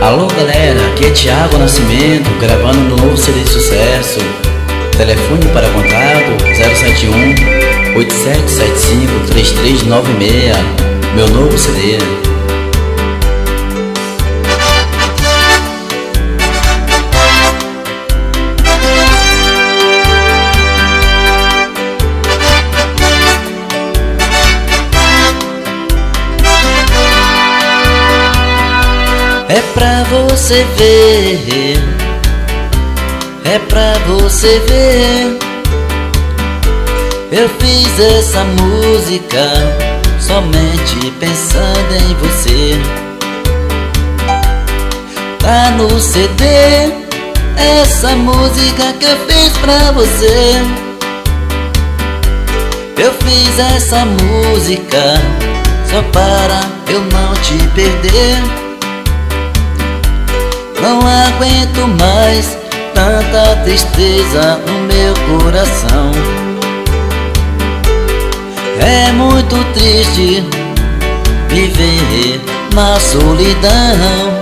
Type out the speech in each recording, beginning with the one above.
Alô galera, aqui é Thiago Nascimento, gravando no novo CD de sucesso. Telefone para contato 071 8775 3396. Meu novo CD. É pra você ver, é pra você ver. Eu fiz essa música somente pensando em você. Tá no CD essa música que eu fiz pra você. Eu fiz essa música só para eu não te perder. Não aguento mais tanta tristeza no meu coração. É muito triste viver na solidão.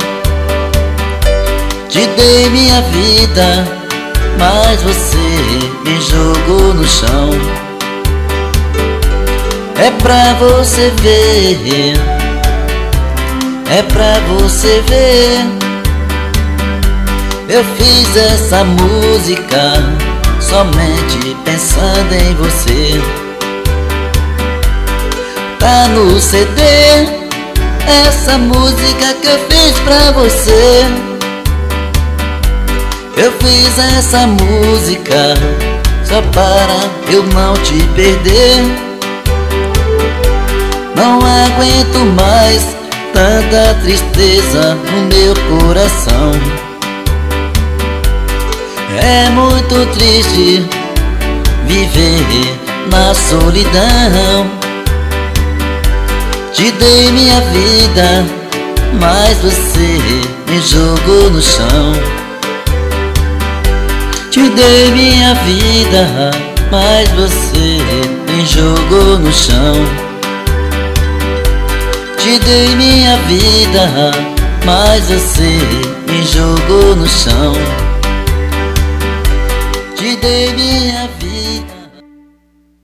Te dei minha vida, mas você me jogou no chão. É pra você ver, é pra você ver. Eu fiz essa música somente pensando em você. Tá no CD essa música que eu fiz pra você. Eu fiz essa música só para eu não te perder. Não aguento mais tanta tristeza no meu coração. É muito triste viver na solidão. Te dei minha vida, mas você me jogou no chão. Te dei minha vida, mas você me jogou no chão. Te dei minha vida, mas você me jogou no chão. Te dei minha vida.